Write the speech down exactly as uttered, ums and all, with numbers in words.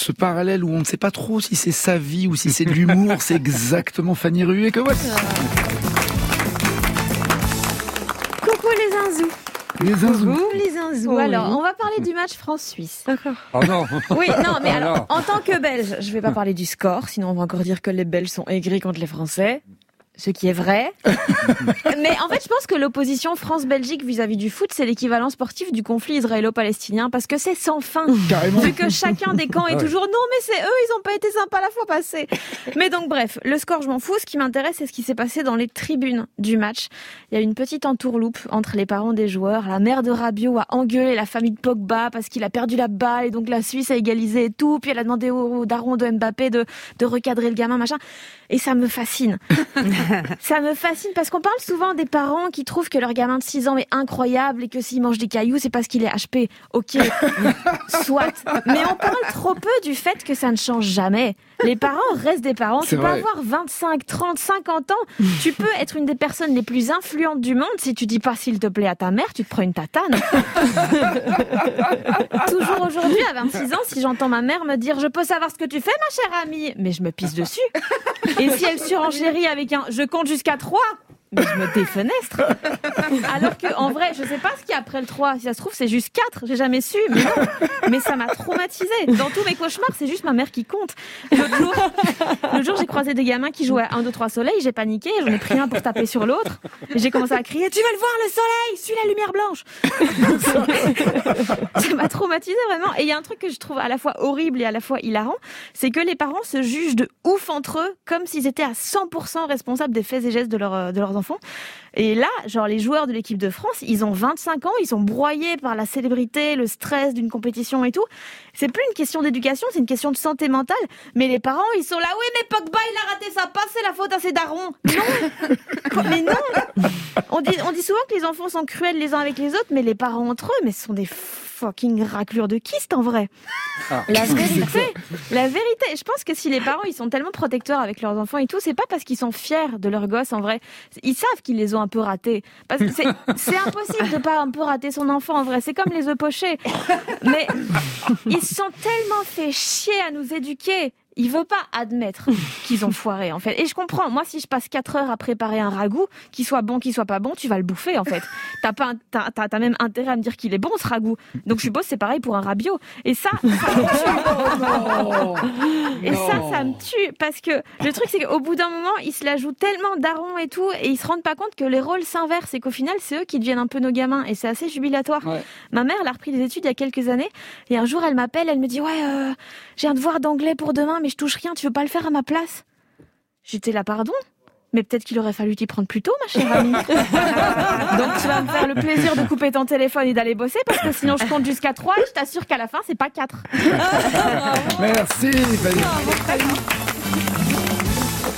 ce parallèle où on ne sait pas trop si c'est sa vie ou si c'est de l'humour, c'est exactement Fanny Rué que voici. Coucou les zinzous. Les zinzous. Coucou les zinzous. Oui. Alors, on va parler du match France-Suisse. D'accord. Oh non. Oui, non, mais Oh alors, non. en tant que Belge, je vais pas parler du score, sinon on va encore dire que les Belges sont aigris contre les Français. Ce qui est vrai. Mais en fait, je pense que l'opposition France-Belgique vis-à-vis du foot, c'est l'équivalent sportif du conflit israélo-palestinien, parce que c'est sans fin. Carrément. Vu que chacun des camps est Ouais. toujours « Non, mais c'est eux, ils ont pas été sympas la fois passée ». Mais donc, bref, le score, je m'en fous. Ce qui m'intéresse, c'est ce qui s'est passé dans les tribunes du match. Il y a eu une petite entourloupe entre les parents des joueurs. La mère de Rabiot a engueulé la famille de Pogba parce qu'il a perdu la balle et donc la Suisse a égalisé et tout. Puis elle a demandé au daron de Mbappé de, de recadrer le gamin, machin. Et ça me fascine. Ça me fascine parce qu'on parle souvent des parents qui trouvent que leur gamin de six ans est incroyable et que s'il mange des cailloux, c'est parce qu'il est H P. Ok, soit. Mais on parle trop peu du fait que ça ne change jamais. Les parents restent des parents. C'est Tu peux vrai. avoir vingt-cinq, trente, cinquante ans. Tu peux être une des personnes les plus influentes du monde. Si tu dis pas s'il te plaît à ta mère, tu te prends une tatane. Toujours aujourd'hui, à vingt-six ans, si j'entends ma mère me dire « Je peux savoir ce que tu fais, ma chère amie ?» Mais je me pisse dessus. Et si elle surenchérit avec un « Je compte jusqu'à trois ?» mais je me défenestre. Alors que, en vrai, je sais pas ce qu'il y a après le trois. Si ça se trouve, c'est juste quatre. J'ai jamais su. Mais non. Mais ça m'a traumatisée. Dans tous mes cauchemars, c'est juste ma mère qui compte. L'autre jour, l'autre jour, j'ai croisé des gamins qui jouaient à un, deux, trois soleil. J'ai paniqué. J'en ai pris un pour taper sur l'autre. Et j'ai commencé à crier, tu veux le voir, le soleil? Suis la lumière blanche. Ça m'a traumatisée, vraiment. Et il y a un truc que je trouve à la fois horrible et à la fois hilarant. C'est que les parents se jugent de ouf entre eux, comme s'ils étaient à cent pour cent responsables des faits et gestes de, leur, de leurs enfants. Et là, genre les joueurs de l'équipe de France, ils ont vingt-cinq ans, ils sont broyés par la célébrité, le stress d'une compétition et tout. C'est plus une question d'éducation, c'est une question de santé mentale. Mais les parents, ils sont là, oui, mais Pogba, il a raté sa passe, c'est la faute à ses darons. Non. Mais non. On dit, on dit souvent que les enfants sont cruels les uns avec les autres, mais les parents entre eux, mais ce sont des fucking raclures de kyste en vrai. Ah. La vérité, la vérité. Je pense que si les parents ils sont tellement protecteurs avec leurs enfants et tout, c'est pas parce qu'ils sont fiers de leurs gosses en vrai. Ils savent qu'ils les ont un peu ratés. Parce que c'est, c'est impossible de pas un peu rater son enfant en vrai. C'est comme les œufs pochés. Mais ils se sont tellement fait chier à nous éduquer. Ils veulent pas admettre qu'ils ont foiré, en fait. Et je comprends. Moi, si je passe quatre heures à préparer un ragoût, qu'il soit bon, qu'il soit pas bon, tu vas le bouffer, en fait. T'as pas, t'as, t'as, t'as même intérêt à me dire qu'il est bon, ce ragoût. Donc, je suppose, c'est pareil pour un Rabiot. Et ça, ça me tue. Et ça, ça me tue. Parce que le truc, c'est qu'au bout d'un moment, ils se la jouent tellement daron et tout, et ils se rendent pas compte que les rôles s'inversent et qu'au final, c'est eux qui deviennent un peu nos gamins. Et c'est assez jubilatoire. Ouais. Ma mère, elle a repris des études il y a quelques années. Et un jour, elle m'appelle, elle me dit, ouais, euh, j'ai un devoir d'anglais pour demain, mais je touche rien, tu veux pas le faire à ma place? J'étais là, pardon? Mais peut-être qu'il aurait fallu t'y prendre plus tôt, ma chère amie. Donc tu vas me faire le plaisir de couper ton téléphone et d'aller bosser, parce que sinon je compte jusqu'à trois et je t'assure qu'à la fin, c'est pas quatre. Merci, Fanny.